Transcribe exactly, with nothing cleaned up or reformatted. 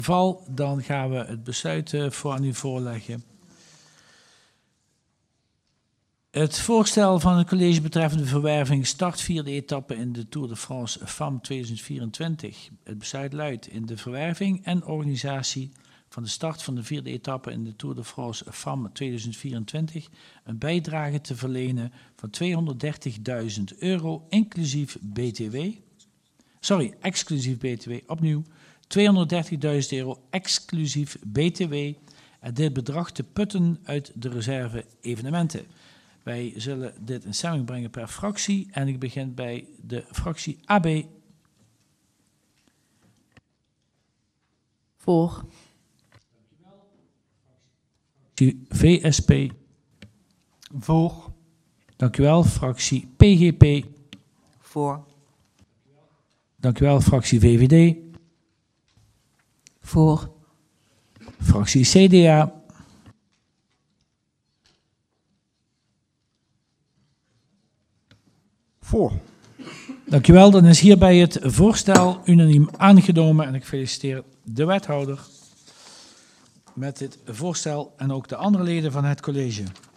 geval, dan gaan we het besluit uh, voor aan u voorleggen. Het voorstel van het college betreffende verwerving start vierde etappe in de Tour de France F A M tweeduizend vierentwintig. Het besluit luidt in de verwerving en organisatie van de start van de vierde etappe in de Tour de France F A M tweeduizend vierentwintig een bijdrage te verlenen van tweehonderddertigduizend euro inclusief B T W. Sorry, exclusief B T W. Opnieuw, tweehonderddertigduizend euro exclusief B T W. En dit bedrag te putten uit de reserve evenementen. Wij zullen dit in stemming brengen per fractie. En ik begin bij de fractie A B. Voor. Fractie V S P. Voor. Dank u wel, fractie P G P. Voor. Dank u wel, fractie V V D. Voor. Fractie C D A. Voor. Dank u wel, dan is hierbij het voorstel unaniem aangenomen en ik feliciteer de wethouder met dit voorstel en ook de andere leden van het college.